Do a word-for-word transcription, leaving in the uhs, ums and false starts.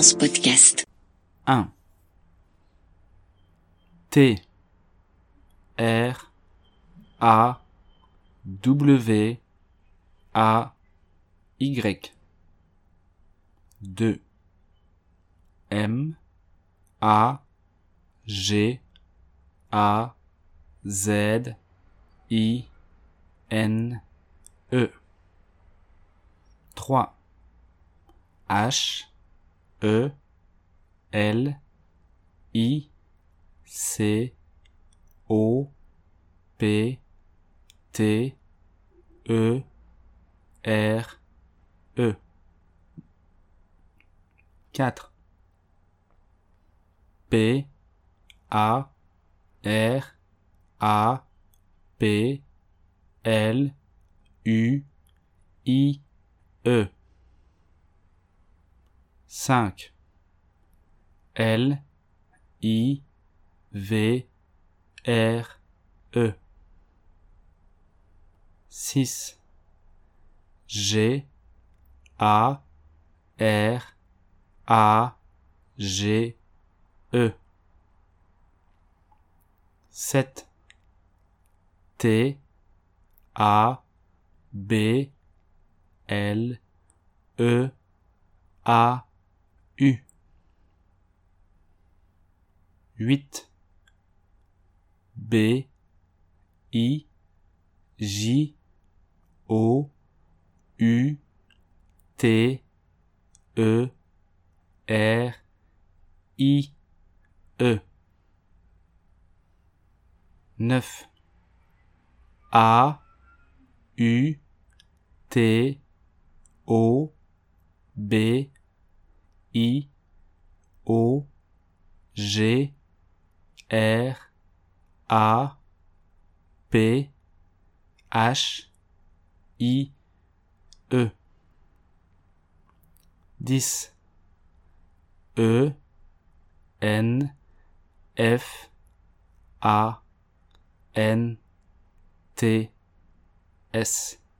Fréquence Podcast. un. T. R. A. W. A. Y. deux. M. A. G. A. Z. I. N. E. trois. H. E. L. I. C. O. P. T. E. R. E. quatre. P. A. R. A. P. L. U. I. E. cinq. L. I. V. R. E. six. G. A. R. A. G. E. sept. T. A. B. L. E. A. U. huit. B. I. J. O. U. T. E. R. I. E. neuf. A. U. T. O. B. I. O. G. R. A. P. H. I. E. dix. E. N. F. A. N. T. S.